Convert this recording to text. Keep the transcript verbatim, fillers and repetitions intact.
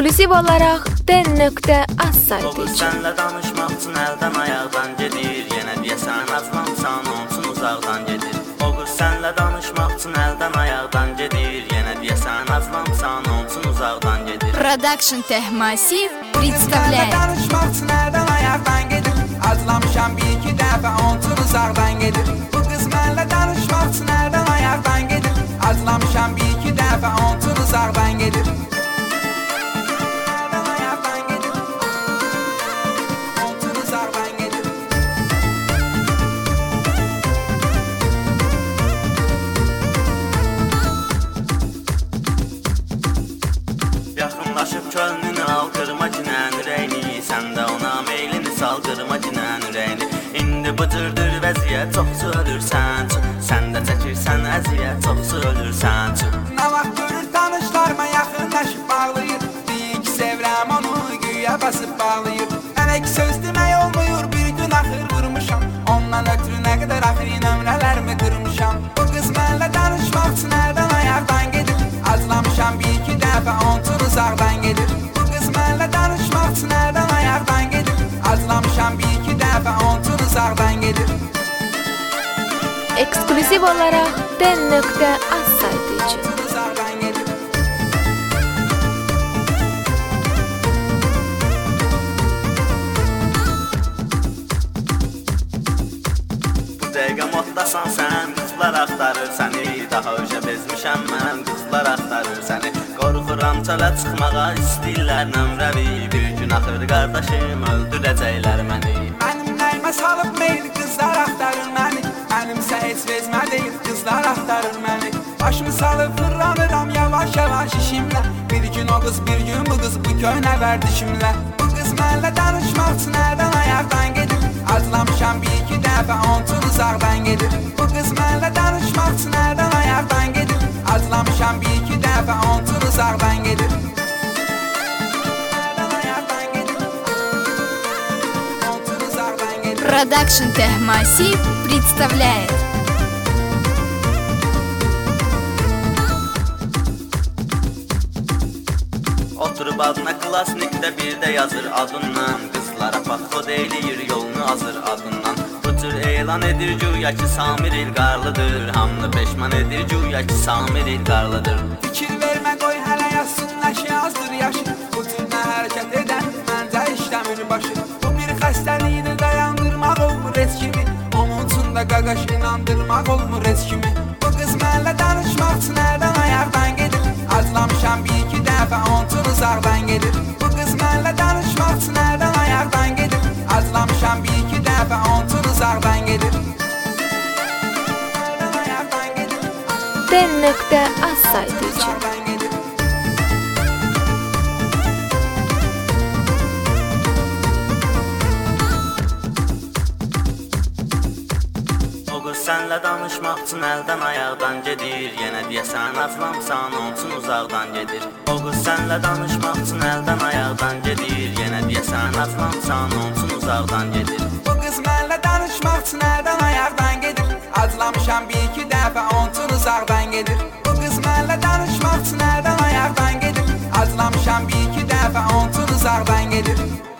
Eksklüziv olaraq den.az saytı Oğuz üçün. sənlə danışmaq üçün əldən ayaqdan gedir. Yenə deyəsən azlamsan olsun uzaqdan gedir. Oğuz sənlə danışmaq üçün əldən ayaqdan gedir. Yenə deyəsən azlamsan olsun uzaqdan gedir. Production Tehmasif представляет. Danışmaq üçün əldən ayaqdan gedir. Azlamışam bir iki dəfə olsun uzaqdan gedir. Bu qız mənlə danışmaq üçün əldən ayaqdan gedir. Azlamışam bir iki dəfə olsun uzaqdan gedir. Yaxınlaşıb könlünü al, qırma cinən ürəyini. Sən də ona meylini sal, qırma cinən ürəyini. İndi bıcırdır vəziyyət, çoxsu ölürsən. Sən də çəkirsən əziyyət, çoxsu ölürsən. Nə vaxt görür tanışlarıma yaxınlaşıb bağlayır. Deyir ki sevirəm onu, güya basıb bağlayır. Hələ ki söz demək olmuyor, bir gün axır vurmuşam. Ondan ötürü nə qədər axır nömrələrimi qırmışam. Bu qız mənlə danışmaq üçün əldən ayaqdan gedir. Azlamışam bir iki dəfə olsun uzaqdan gedir. Bu qız mənlə danışmaq üçün əldən ayaqdan gedir. Azlamışam bir iki dəfə olsun uzaqdan gedir. Eksklüziv olaraq den.az saytı üçün. Uzaqdan gedir. Bu dəqiqə moddasan sən, qızlar axtarır səni. Daha öcə bezmişəm mən, qızlar axtarır səni. Qorxuram çölə çıxmağa, istəyirlər nömrəvi. Bir gün axır qardaşım, öldürəcəklər məni. Mənim nəyimə salıb meyl, qızlar axtarır məni. Mənimsə heç vezmə deyil, qızlar axtarır məni. Başımı salıb fırlanıram yavaş yavaş işimlə. Bir gün o qız, bir gün bu qız, bu köynə vərdişimlə. Bu qız mənlə danışmaq üçün əldən ayaqdan gedir. Azlamışam bir iki dəfə olsun uzaqdan gedir. Bu qız mənlə danışmaq üçün əldən ayaqdan gedir. Azlamışam bir iki dəfə olsun uzaqdan gedir. Əldən ayaqdan gedir. Olsun uzaqdan gedir. Production Tehmasif представляет. Oturub adına klasnikdə bir də yazır adından. Qızlara paxod eləyir yolunu azır adından. Bu cür elan edir güya ki Samir İlqarlıdır. Hamını peşman edir güya ki Samir İlqarlıdır. Fikir vermə qoy hələ yazsın nəşi azdır yaşı. Bu türlə hərəkət edən məncə işləmir başı. Bu bir xəstəliyidir dayandırmaq olmur heç kimi. Onun üçün də qaqaş inandırmaq olmur heç kimi. Bu qız mənlə danışmaq üçün əldən ayaqdan gedir. Azlamışam bir iki dəfə olsun uzaqdan gedir. Bu qız mənlə danışmaq üçün əldən ayaqdan gedir. Azlamışam bir iki dəfə olsun uzaqdan gedir. Əldən ayaqdan gedir. den.az saytı üçün. Uzaqdan gedir. Oğuz sənlə danışmaq üçün əldən ayaqdan gedir. Yenə deyəsən azlamsan olsun uzaqdan gedir. Oğuz sənlə danışmaq üçün əldən ayaqdan gedir. Yenə deyəsən azlamsan olsun uzaqdan gedir. Bu qız mənlə danışmaq üçün əldən ayaqdan gedir. Azlamışam bir iki dəfə olsun uzaqdan gedir. Bu qız mənlə danışmaq üçün əldən ayaqdan gedir. Azlamışam bir iki dəfə olsun uzaqdan gedir.